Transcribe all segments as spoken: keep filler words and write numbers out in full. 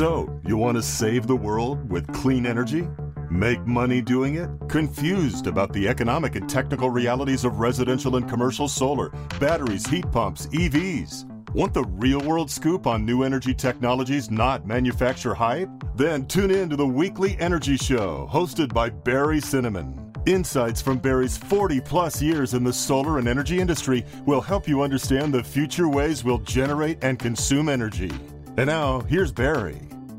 So, you want to save the world with clean energy? Make money doing it? Confused about the economic and technical realities of residential and commercial solar, batteries, heat pumps, E Vs? Want the real-world scoop on new energy technologies, not manufacturer hype? Then tune in to the Weekly Energy Show, hosted by Barry Cinnamon. Insights from Barry's forty-plus years in the solar and energy industry will help you understand the future ways we'll generate and consume energy. And now, here's Barry.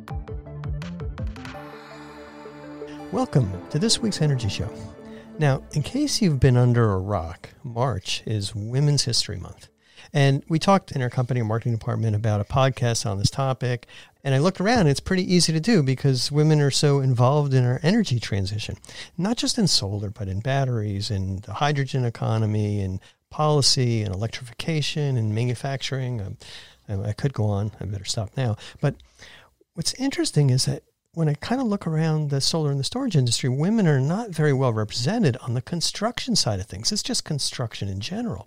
Welcome to this week's Energy Show. Now, in case you've been under a rock, March is Women's History Month. And we talked in our company marketing department about a podcast on this topic. And I looked around, it's pretty easy to do because women are so involved in our energy transition, not just in solar, but in batteries and the hydrogen economy and policy and electrification and manufacturing. Um, I could go on. I better stop now. But what's interesting is that when I kind of look around the solar and the storage industry, women are not very well represented on the construction side of things. It's just construction in general.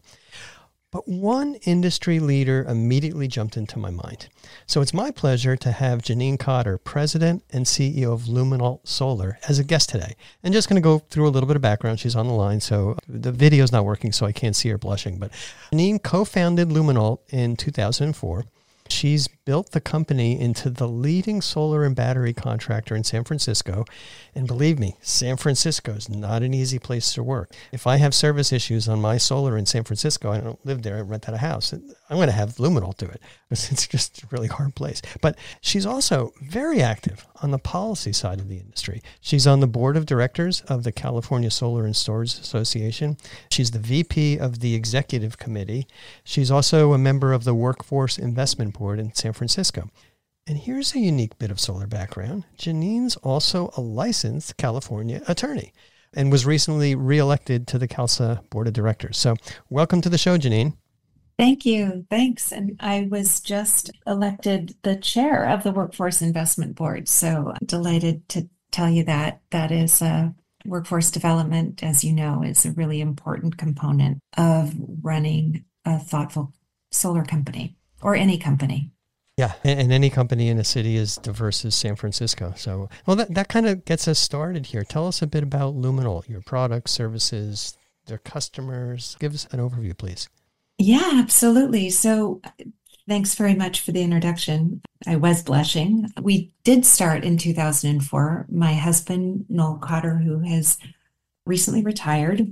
But one industry leader immediately jumped into my mind. So it's my pleasure to have Janine Cotter, President and C E O of Luminalt Solar, as a guest today. And just going to go through a little bit of background. She's on the line, so the video's not working, so I can't see her blushing. But Janine co-founded Luminalt in two thousand four. She's built the company into the leading solar and battery contractor in San Francisco. And believe me, San Francisco is not an easy place to work. If I have service issues on my solar in San Francisco, I don't live there, I rent out a house, I'm going to have Luminalt do it because it's just a really hard place. But she's also very active on the policy side of the industry. She's on the board of directors of the California Solar and Storage Association. She's the V P of the executive committee. She's also a member of the Workforce Investment Board in San Francisco. And here's a unique bit of solar background. Janine's also a licensed California attorney and was recently reelected to the CalSA Board of Directors. So welcome to the show, Janine. Thank you. Thanks. And I was just elected the chair of the Workforce Investment Board. So I'm delighted to tell you that that is a workforce development, as you know, is a really important component of running a thoughtful solar company or any company. Yeah, and, and any company in a city as diverse as San Francisco. So, well, that, that kind of gets us started here. Tell us a bit about Luminalt, your products, services, their customers. Give us an overview, please. Yeah, absolutely. So thanks very much for the introduction. I was blushing. We did start in two thousand four. My husband, Noel Cotter, who has recently retired,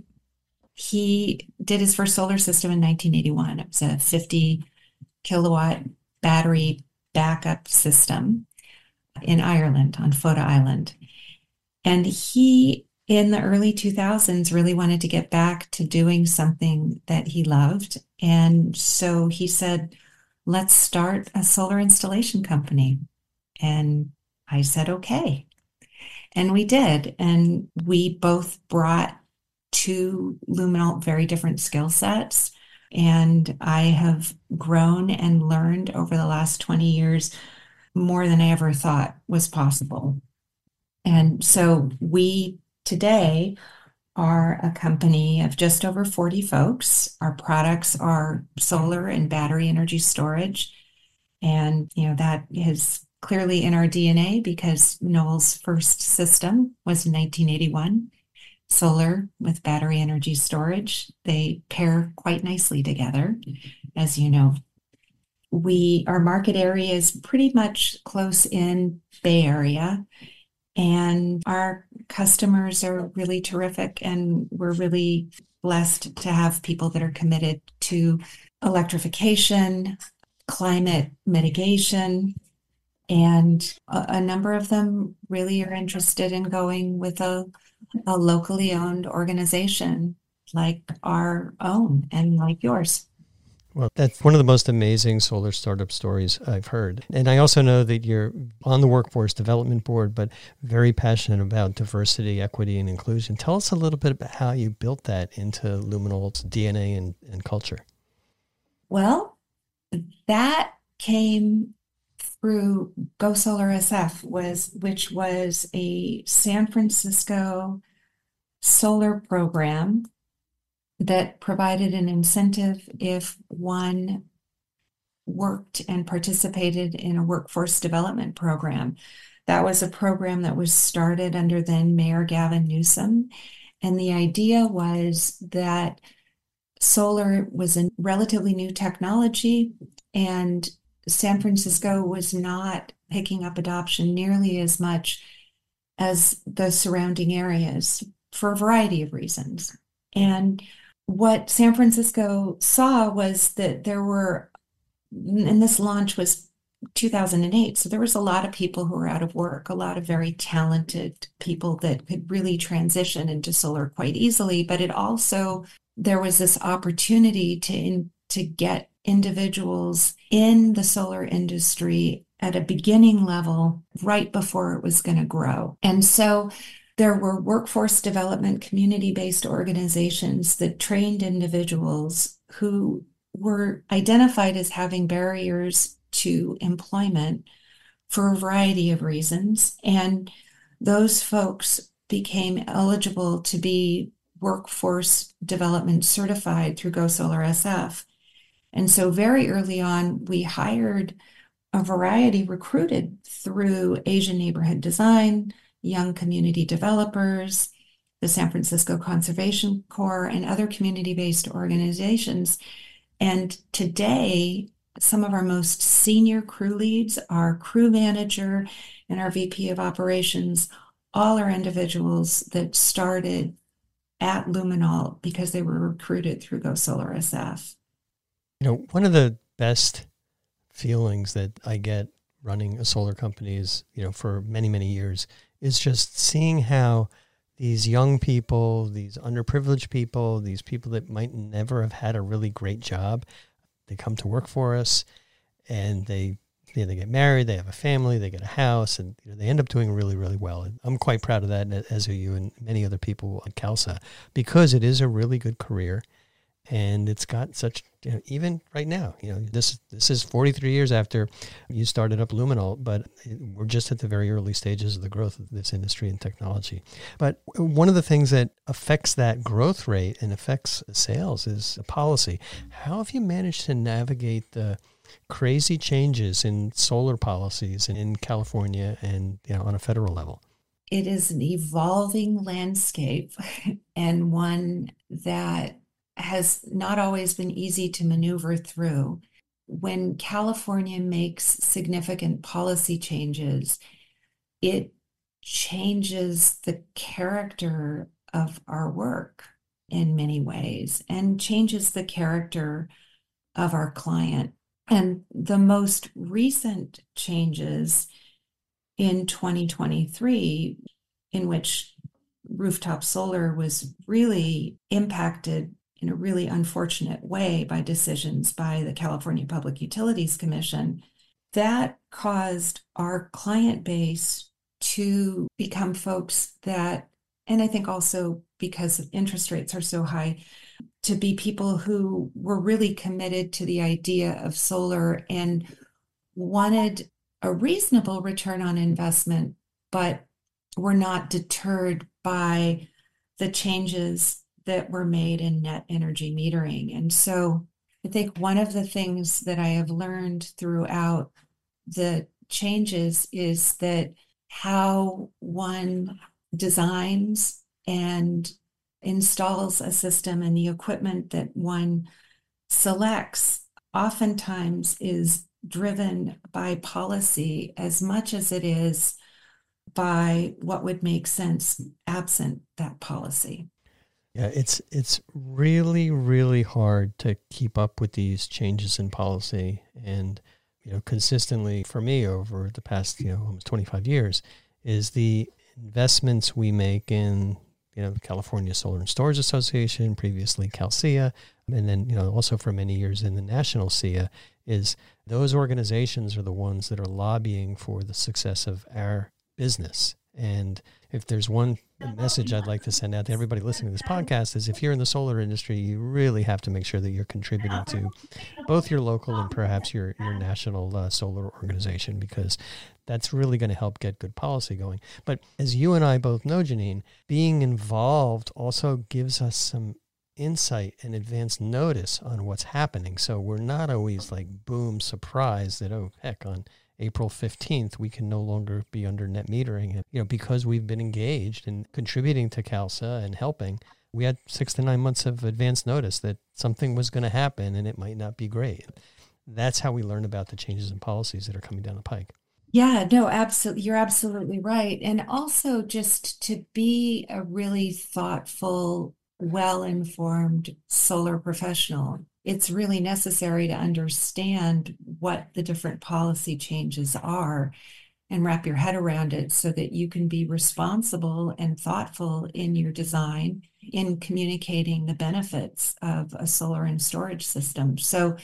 he did his first solar system in nineteen eighty-one. It was a fifty kilowatt battery backup system in Ireland, on Fota Island. And he, in the early two thousands, really wanted to get back to doing something that he loved. And so he said, let's start a solar installation company. And I said, okay. And we did. And we both brought to Luminalt very different skill sets. And I have grown and learned over the last twenty years more than I ever thought was possible. And so we today are a company of just over forty folks. Our products are solar and battery energy storage. And, you know, that is clearly in our D N A because Noel's first system was in nineteen eighty-one. Solar with battery energy storage. They pair quite nicely together, as you know. We, our market area is pretty much close in Bay Area. And our customers are really terrific, and we're really blessed to have people that are committed to electrification, climate mitigation, and a, a number of them really are interested in going with a, a locally owned organization like our own and like yours. Well, that's one of the most amazing solar startup stories I've heard. And I also know that you're on the Workforce Development Board, but very passionate about diversity, equity, and inclusion. Tell us a little bit about how you built that into Luminalt's D N A and, and culture. Well, that came through Go Solar S F, was, which was a San Francisco solar program that provided an incentive if one worked and participated in a workforce development program. That was a program that was started under then Mayor Gavin Newsom. And the idea was that solar was a relatively new technology, and San Francisco was not picking up adoption nearly as much as the surrounding areas for a variety of reasons. And what San Francisco saw was that there were, and this launch was two thousand eight, so there was a lot of people who were out of work, a lot of very talented people that could really transition into solar quite easily, but it also, there was this opportunity to, in, to get individuals in the solar industry at a beginning level right before it was going to grow. And so there were workforce development community-based organizations that trained individuals who were identified as having barriers to employment for a variety of reasons. And those folks became eligible to be workforce development certified through Go Solar S F. And so very early on, we hired a variety, recruited through Asian Neighborhood Design, Young Community Developers, the San Francisco Conservation Corps, and other community-based organizations. And today, some of our most senior crew leads, our crew manager and our V P of operations, all are individuals that started at Luminol because they were recruited through Go Solar S F. You know, one of the best feelings that I get running a solar company is, you know, for many, many years, is just seeing how these young people, these underprivileged people, these people that might never have had a really great job, they come to work for us, and they you know, they get married, they have a family, they get a house, and you know, they end up doing really, really well. And I'm quite proud of that, as are you and many other people at CalSA, because it is a really good career, and it's got such, you know, even right now, you know, this this is forty-three years after you started up Luminol, but it, we're just at the very early stages of the growth of this industry and technology. But one of the things that affects that growth rate and affects sales is policy. How have you managed to navigate the crazy changes in solar policies in California and, you know, on a federal level? It is an evolving landscape, and one that has not always been easy to maneuver through. When California makes significant policy changes, it changes the character of our work in many ways and changes the character of our client. And the most recent changes in twenty twenty-three, in which rooftop solar was really impacted in a really unfortunate way by decisions by the California Public Utilities Commission, that caused our client base to become folks that, and I think also because interest rates are so high, to be people who were really committed to the idea of solar and wanted a reasonable return on investment, but were not deterred by the changes that were made in net energy metering. And so I think one of the things that I have learned throughout the changes is that how one designs and installs a system and the equipment that one selects oftentimes is driven by policy as much as it is by what would make sense absent that policy. Yeah, it's it's really, really hard to keep up with these changes in policy. And, you know, consistently for me over the past, you know, almost twenty-five years is the investments we make in, you know, the California Solar and Storage Association, previously CalSEA, and then, you know, also for many years in the National S E A, is those organizations are the ones that are lobbying for the success of our business. And if there's one message I'd like to send out to everybody listening to this podcast is if you're in the solar industry, you really have to make sure that you're contributing to both your local and perhaps your, your national uh, solar organization, because that's really going to help get good policy going. But as you and I both know, Janine, being involved also gives us some insight and advance notice on what's happening. So we're not always like, boom, surprised that, oh, heck, on April fifteenth, we can no longer be under net metering. You know, because we've been engaged and contributing to CALSA and helping, we had six to nine months of advance notice that something was going to happen and it might not be great. That's how we learn about the changes in policies that are coming down the pike. Yeah, no, absolutely. You're absolutely right. And also just to be a really thoughtful, well-informed solar professional, it's really necessary to understand what the different policy changes are and wrap your head around it so that you can be responsible and thoughtful in your design, in communicating the benefits of a solar and storage system. So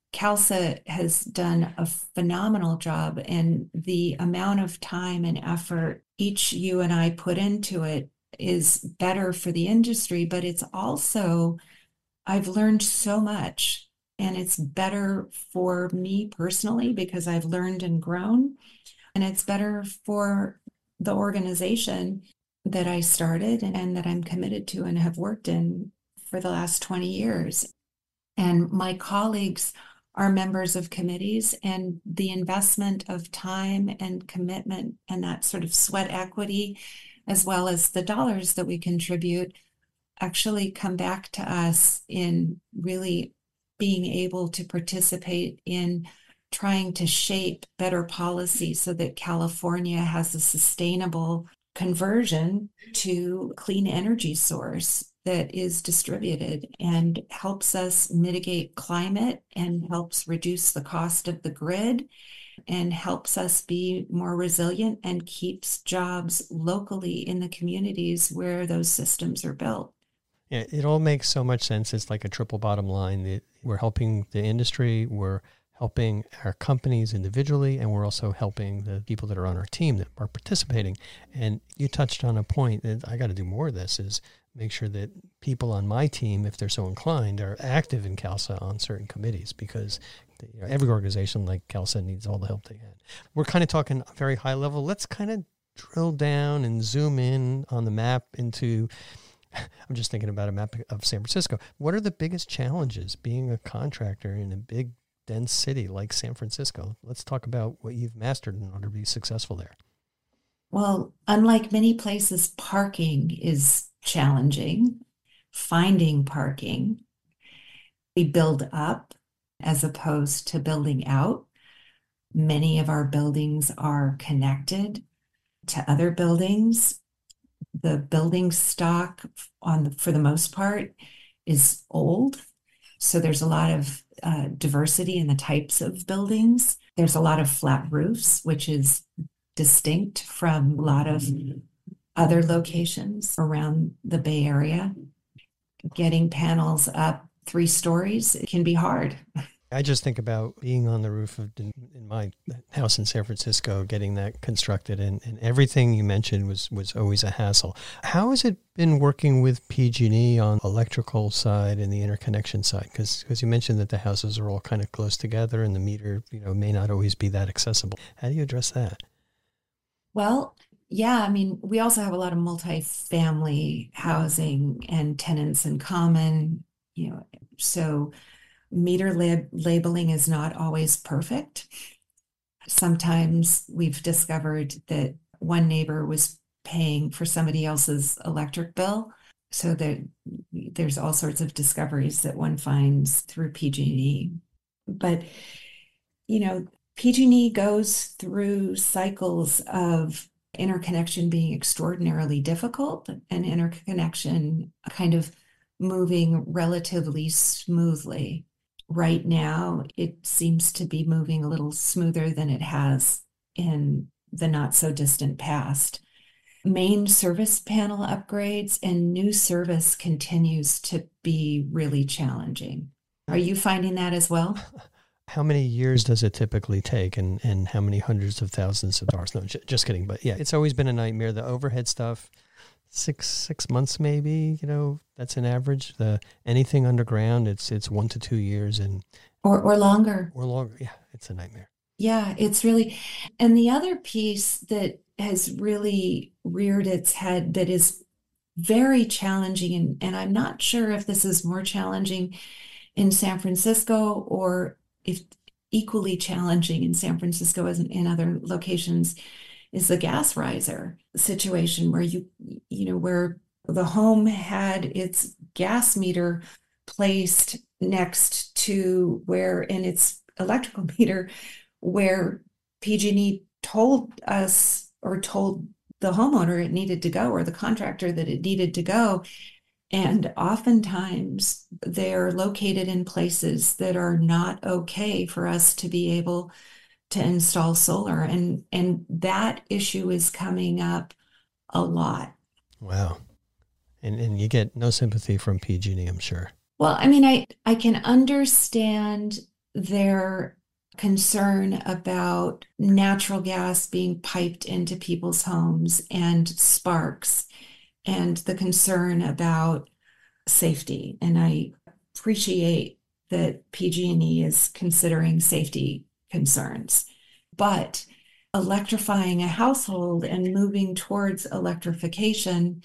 CALSA has done a phenomenal job, and the amount of time and effort each you and I put into it is better for the industry, but it's also, I've learned so much, and it's better for me personally because I've learned and grown, and it's better for the organization that I started and that I'm committed to and have worked in for the last twenty years. And my colleagues are members of committees, and the investment of time and commitment and that sort of sweat equity, as well as the dollars that we contribute, actually come back to us in really being able to participate in trying to shape better policy so that California has a sustainable conversion to clean energy source that is distributed and helps us mitigate climate and helps reduce the cost of the grid and helps us be more resilient and keeps jobs locally in the communities where those systems are built. Yeah, it all makes so much sense. It's like a triple bottom line that we're helping the industry, we're helping our companies individually, and we're also helping the people that are on our team that are participating. And you touched on a point that I got to do more of this, is make sure that people on my team, if they're so inclined, are active in CALSA on certain committees, because you know, every organization like CALSA needs all the help they can. We're kind of talking very high level. Let's kind of drill down and zoom in on the map into, I'm just thinking about a map of San Francisco. What are the biggest challenges being a contractor in a big, dense city like San Francisco? Let's talk about what you've mastered in order to be successful there. Well, unlike many places, parking is challenging. Finding parking, we build up as opposed to building out. Many of our buildings are connected to other buildings. The building stock, on the, for the most part, is old. So there's a lot of uh, diversity in the types of buildings. There's a lot of flat roofs, which is distinct from a lot of other locations around the Bay Area. Getting panels up three stories can be hard. I just think about being on the roof of in, in my house in San Francisco, getting that constructed, and, and everything you mentioned was, was always a hassle. How has it been working with P G and E on electrical side and the interconnection side? Because because you mentioned that the houses are all kind of close together and the meter, you know, may not always be that accessible. How do you address that? Well, yeah, I mean, we also have a lot of multi-family housing and tenants in common, you know, so meter lab labeling is not always perfect. Sometimes we've discovered that one neighbor was paying for somebody else's electric bill. So that there's all sorts of discoveries that one finds through P G and E. But, you know, P G and E goes through cycles of interconnection being extraordinarily difficult and interconnection kind of moving relatively smoothly. Right now, it seems to be moving a little smoother than it has in the not so distant past. Main service panel upgrades and new service continues to be really challenging. Are you finding that as well? How many years does it typically take, and, and how many hundreds of thousands of dollars? No, j- just kidding. But yeah, it's always been a nightmare. The overhead stuff, six six months maybe, you know, that's an average. The anything underground, it's it's one to two years and or or longer. Or longer. Yeah, it's a nightmare. Yeah, it's really, and the other piece that has really reared its head that is very challenging. And, and I'm not sure if this is more challenging in San Francisco or if equally challenging in San Francisco as in, in other locations, is the gas riser situation where you, you know, where the home had its gas meter placed next to where, in its electrical meter, where P G and E told us or told the homeowner it needed to go, or the contractor that it needed to go. And oftentimes they're located in places that are not okay for us to be able to install solar. And, and that issue is coming up a lot. Wow. And and you get no sympathy from P G and E, I'm sure. Well, I mean, I, I can understand their concern about natural gas being piped into people's homes and sparks, and the concern about safety. And I appreciate that P G and E is considering safety concerns. But electrifying a household and moving towards electrification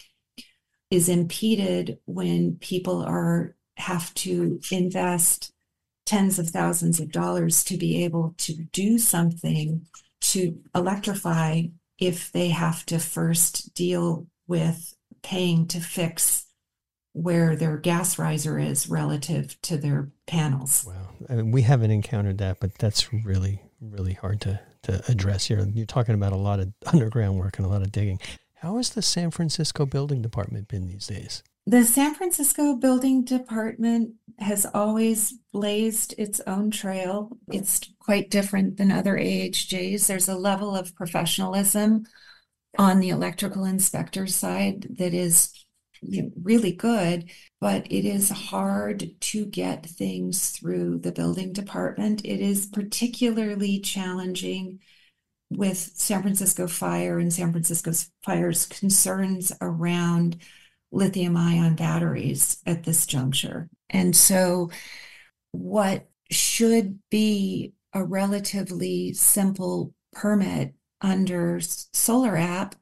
is impeded when people are have to invest tens of thousands of dollars to be able to do something to electrify, if they have to first deal with paying to fix where their gas riser is relative to their panels. Wow. I mean, we haven't encountered that, but that's really, really hard to, to address here. You're talking about a lot of underground work and a lot of digging. How has the San Francisco Building Department been these days? The San Francisco Building Department has always blazed its own trail. It's quite different than other A H Js. There's a level of professionalism on the electrical inspector side that is, you know, really good, but it is hard to get things through the building department. It is particularly challenging with San Francisco Fire and San Francisco Fire's concerns around lithium ion batteries at this juncture. And so what should be a relatively simple permit under Solar App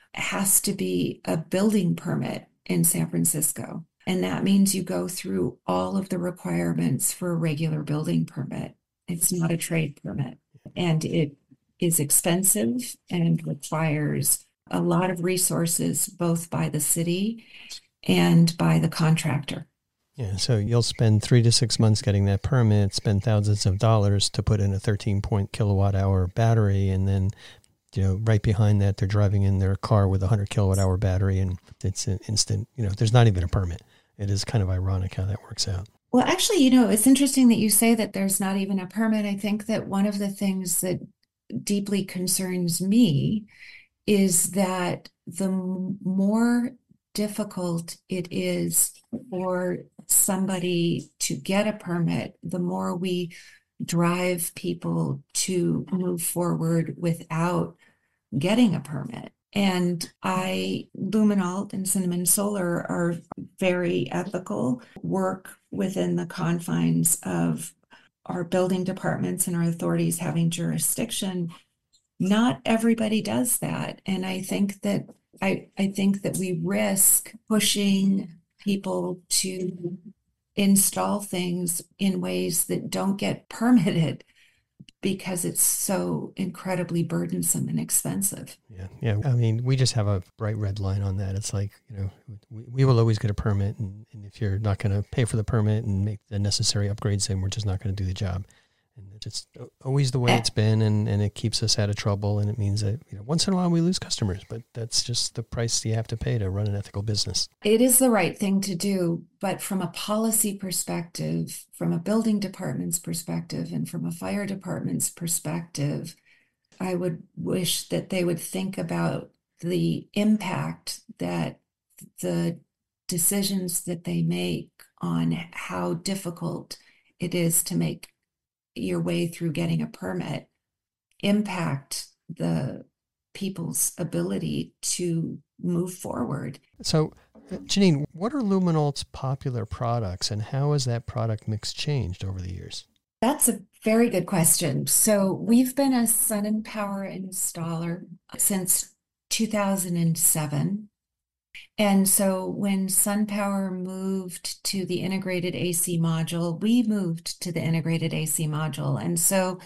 has to be a building permit in San Francisco. And that means you go through all of the requirements for a regular building permit. It's not a trade permit. And it is expensive and requires a lot of resources, both by the city and by the contractor. Yeah, so you'll spend three to six months getting that permit, spend thousands of dollars to put in a thirteen point kilowatt hour battery, and then, you know, right behind that, they're driving in their car with a one hundred kilowatt hour battery, and it's an instant, you know, there's not even a permit. It is kind of ironic how that works out. Well, actually, you know, it's interesting that you say that there's not even a permit. I think that one of the things that deeply concerns me is that the more difficult it is for somebody to get a permit, the more we drive people to move forward without getting a permit. And I, Luminalt and Cinnamon Solar are very ethical, work within the confines of our building departments and our authorities having jurisdiction. Not everybody does that. And I think that I, I think that we risk pushing people to install things in ways that don't get permitted because it's so incredibly burdensome and expensive. Yeah. Yeah. I mean, we just have a bright red line on that. It's like, you know, we, we will always get a permit. And, and if you're not going to pay for the permit and make the necessary upgrades, then we're just not going to do the job. And it's always the way it's been, and, and it keeps us out of trouble. And it means that, you know, once in a while we lose customers, but that's just the price you have to pay to run an ethical business. It is the right thing to do, but from a policy perspective, from a building department's perspective, and from a fire department's perspective, I would wish that they would think about the impact that the decisions that they make on how difficult it is to make your way through getting a permit impact the people's ability to move forward. So, Janine, what are Luminalt's popular products, and how has that product mix changed over the years? That's a very good question. So we've been a SunPower installer since two thousand seven. And so when SunPower moved to the integrated A C module, we moved to the integrated A C module. And so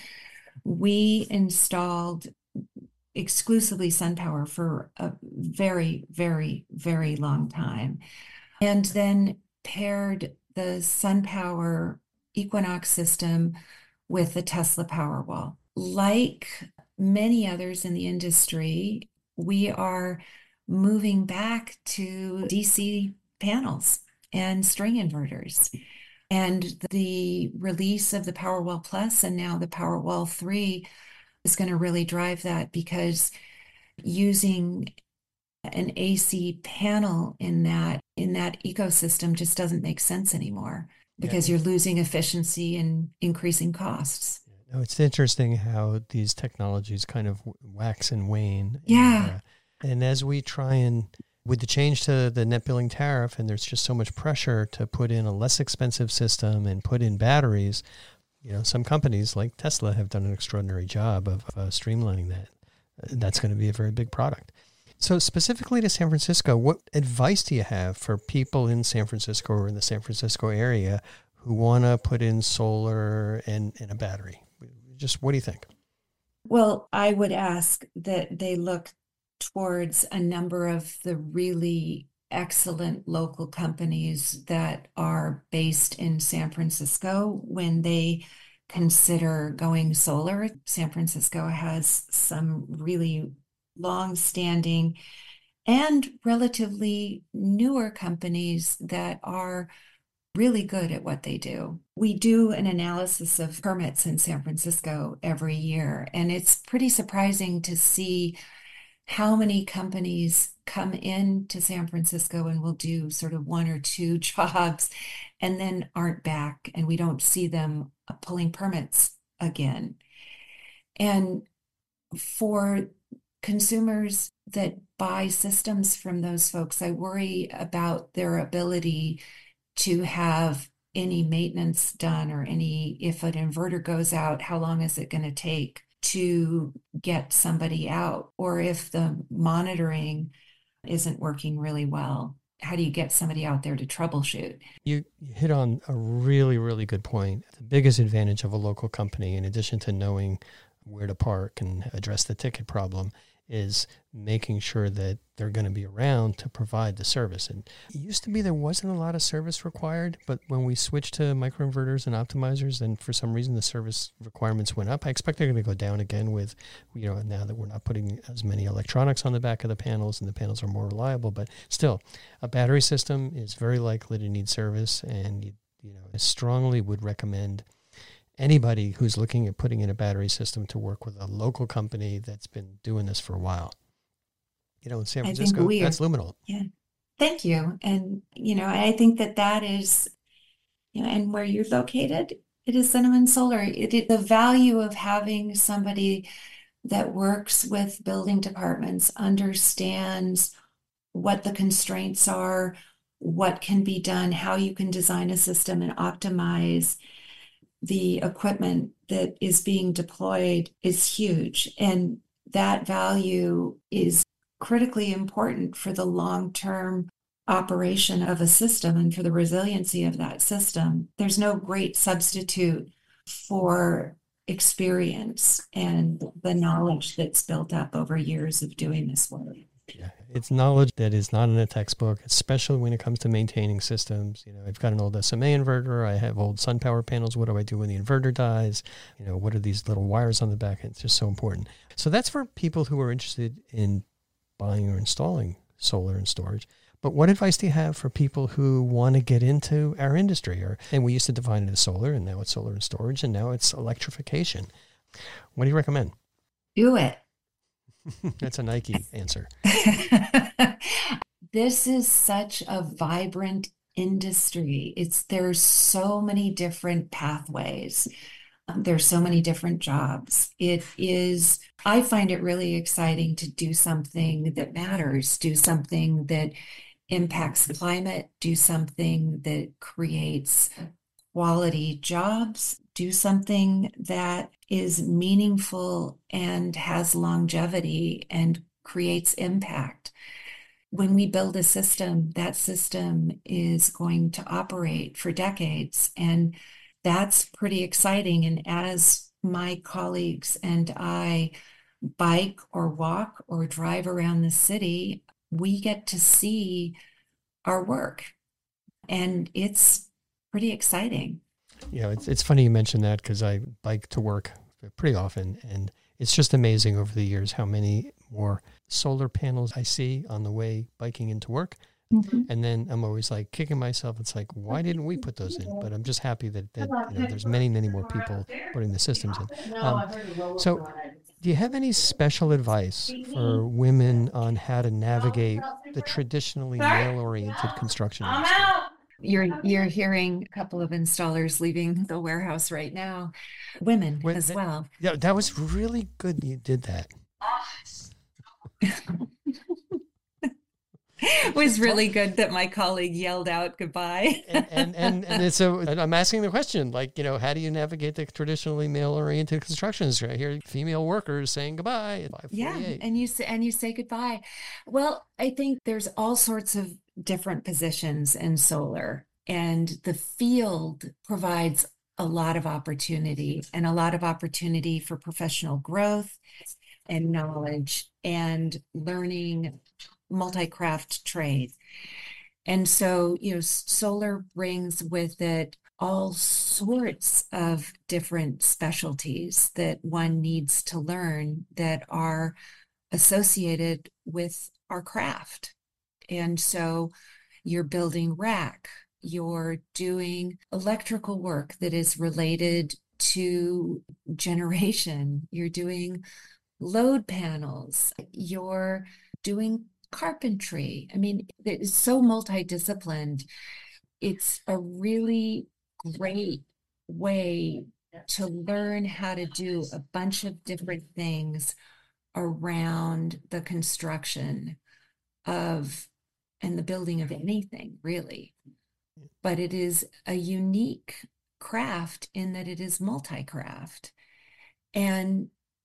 we installed exclusively SunPower for a very, very, very long time. And then paired the SunPower Equinox system with the Tesla Powerwall. Like many others in the industry, we are moving back to D C panels and string inverters. And the release of the Powerwall Plus and now the Powerwall three is going to really drive that, because using an A C panel in that in that ecosystem just doesn't make sense anymore, because yeah. you're losing efficiency and increasing costs. No, it's interesting how these technologies kind of wax and wane. Yeah. And, uh, and as we try and, with the change to the net billing tariff, and there's just so much pressure to put in a less expensive system and put in batteries, you know, some companies like Tesla have done an extraordinary job of uh, streamlining that. That's going to be a very big product. So specifically to San Francisco, what advice do you have for people in San Francisco or in the San Francisco area who want to put in solar and, and a battery? Just what do you think? Well, I would ask that they look towards a number of the really excellent local companies that are based in San Francisco when they consider going solar. San Francisco has some really long-standing and relatively newer companies that are really good at what they do. We do an analysis of permits in San Francisco every year, and it's pretty surprising to see how many companies come into San Francisco and will do sort of one or two jobs and then aren't back, and we don't see them pulling permits again. And for consumers that buy systems from those folks, I worry about their ability to have any maintenance done, or any, if an inverter goes out, how long is it going to take to get somebody out? Or if the monitoring isn't working really well, how do you get somebody out there to troubleshoot? You, you hit on a really, really good point. The biggest advantage of a local company, in addition to knowing where to park and address the ticket problem, is making sure that they're going to be around to provide the service. And it used to be there wasn't a lot of service required, but when we switched to microinverters and optimizers, then for some reason the service requirements went up. I expect they're going to go down again with, you know, now that we're not putting as many electronics on the back of the panels and the panels are more reliable. But still, a battery system is very likely to need service, and you, you know, I strongly would recommend anybody who's looking at putting in a battery system to work with a local company that's been doing this for a while. You know, in San Francisco, that's Luminol. Yeah. Thank you. And, you know, I think that that is, you know, and where you're located, it is Cinnamon Solar. It, it, the value of having somebody that works with building departments, understands what the constraints are, what can be done, how you can design a system and optimize the equipment that is being deployed is huge. And that value is critically important for the long-term operation of a system and for the resiliency of that system. There's no great substitute for experience and the knowledge that's built up over years of doing this work. Yeah, it's knowledge that is not in a textbook, especially when it comes to maintaining systems. You know, I've got an old S M A inverter. I have old SunPower panels. What do I do when the inverter dies? You know, what are these little wires on the back? It's just so important. So that's for people who are interested in buying or installing solar and storage. But what advice do you have for people who want to get into our industry? Or, and we used to define it as solar, and now it's solar and storage, and now it's electrification. What do you recommend? Do it. That's a Nike answer. This is such a vibrant industry. It's there's so many different pathways. Um, there's so many different jobs. It is, I find it really exciting to do something that matters, do something that impacts the climate, do something that creates quality jobs, do something that is meaningful and has longevity and creates impact. when we build a system, that system is going to operate for decades. And that's pretty exciting. And as my colleagues and I bike or walk or drive around the city, we get to see our work. And it's pretty exciting. Yeah, it's, it's funny you mentioned that because I bike to work pretty often. And it's just amazing over the years how many more solar panels I see on the way biking into work. Mm-hmm. And then I'm always like kicking myself. It's like, why didn't we put those in? But I'm just happy that, that you know, there's many, many more people putting the systems in. Um, so do you have any special advice for women on how to navigate the traditionally male-oriented construction industry? You're you're hearing a couple of installers leaving the warehouse right now. Women Wait, as that, well. Yeah, that was really good you did that. It was really good that my colleague yelled out goodbye. and, and, and, and it's a, and I'm asking the question, like, you know, how do you navigate the traditionally male-oriented construction industry? I hear female workers saying goodbye at five forty-eight. Yeah, and you say, and you say goodbye. Well, I think there's all sorts of different positions in solar, and the field provides a lot of opportunity and a lot of opportunity for professional growth and knowledge and learning multi-craft trade. And so, you know, solar brings with it all sorts of different specialties that one needs to learn that are associated with our craft. And so you're building rack, you're doing electrical work that is related to generation, you're doing load panels, you're doing carpentry. I mean, it's so multidisciplined. It's a really great way to learn how to do a bunch of different things around the construction of and the building of anything, really. But it is a unique craft in that it is multi-craft. And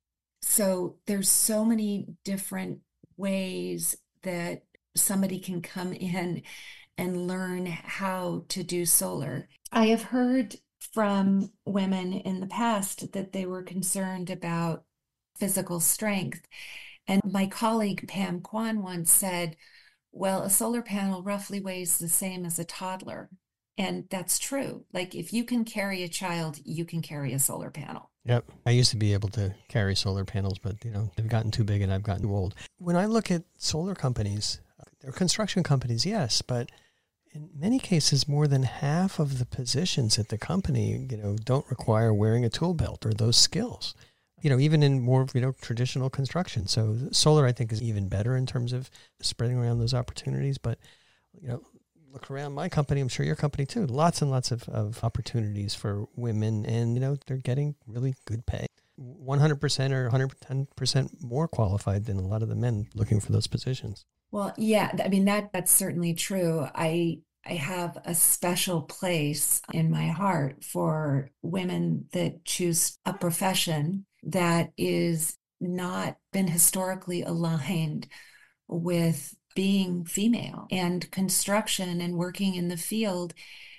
so there's so many different ways that somebody can come in and learn how to do solar. I have heard from women in the past that they were concerned about physical strength. And my colleague Pam Kwan once said, well, a solar panel roughly weighs the same as a toddler. And that's true. Like if you can carry a child, you can carry a solar panel. Yep. I used to be able to carry solar panels, but, you know, they've gotten too big and I've gotten too old. When I look at solar companies, they're construction companies, yes, but in many cases, more than half of the positions at the company, you know, don't require wearing a tool belt or those skills, you know, even in more, you know, traditional construction. So solar, I think, is even better in terms of spreading around those opportunities. But, you know, look around my company, I'm sure your company too, lots and lots of, of opportunities for women, and, you know, they're getting really good pay. one hundred percent or one hundred ten percent more qualified than a lot of the men looking for those positions. Well, yeah, I mean, that that's certainly true. I I have a special place in my heart for women that choose a profession that is not been historically aligned with being female. And construction and working in the field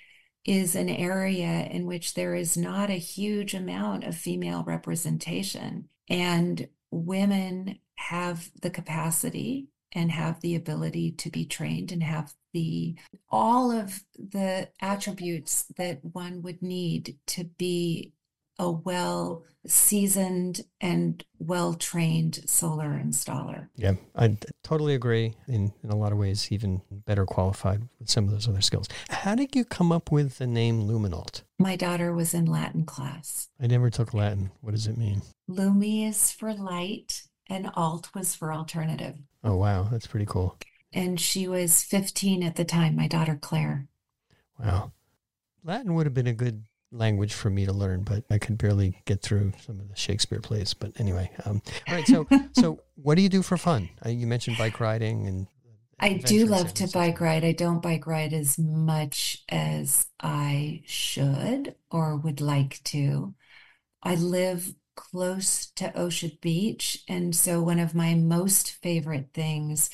is an area in which there is not a huge amount of female representation. And women have the capacity and have the ability to be trained and have the all of the attributes that one would need to be a well-seasoned and well-trained solar installer. Yeah, I totally agree. In, in a lot of ways, even better qualified with some of those other skills. How did you come up with the name Luminault? My daughter was in Latin class. I never took Latin. What does it mean? Lumi is for light and alt was for alternative. Oh, wow. That's pretty cool. And she was fifteen at the time, my daughter Claire. Wow. Latin would have been a good language for me to learn, but I could barely get through some of the Shakespeare plays. But anyway, um, all right. So, so what do you do for fun? Uh, you mentioned bike riding, and I do love to bike ride. I don't bike ride as much as I should or would like to. I live close to Ocean Beach, and so one of my most favorite things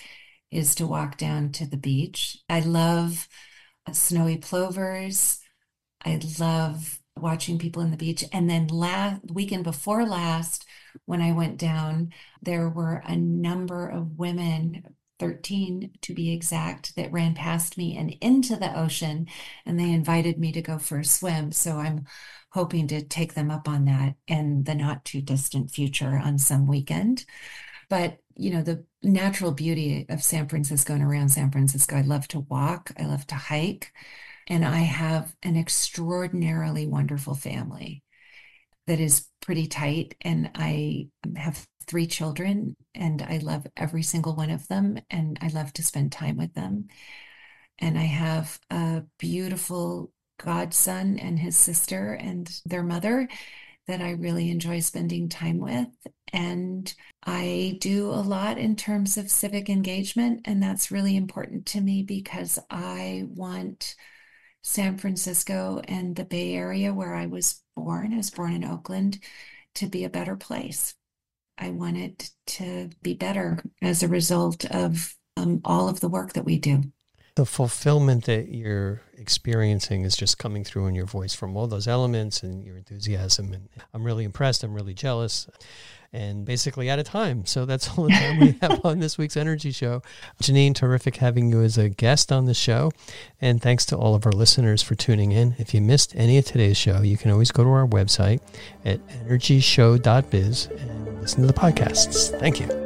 is to walk down to the beach. I love snowy plovers. I love watching people in the beach. And then last weekend before last, when I went down, there were a number of women, thirteen to be exact, that ran past me and into the ocean, and they invited me to go for a swim. So I'm hoping to take them up on that in the not too distant future on some weekend. But, you know, the natural beauty of San Francisco and around San Francisco, I love to walk, I love to hike, and I have an extraordinarily wonderful family that is pretty tight. And I have three children, and I love every single one of them, and I love to spend time with them. And I have a beautiful godson and his sister and their mother that I really enjoy spending time with. And I do a lot in terms of civic engagement, and that's really important to me because I want San Francisco and the Bay Area, where I was born, I was born in Oakland, to be a better place. I want it to be better as a result of um, all of the work that we do. The fulfillment that you're experiencing is just coming through in your voice from all those elements and your enthusiasm. And I'm really impressed. I'm really jealous. And basically out of time. So that's all the time we have on this week's Energy Show. Janine, terrific having you as a guest on the show. And thanks to all of our listeners for tuning in. If you missed any of today's show, you can always go to our website at energy show dot biz and listen to the podcasts. Thank you.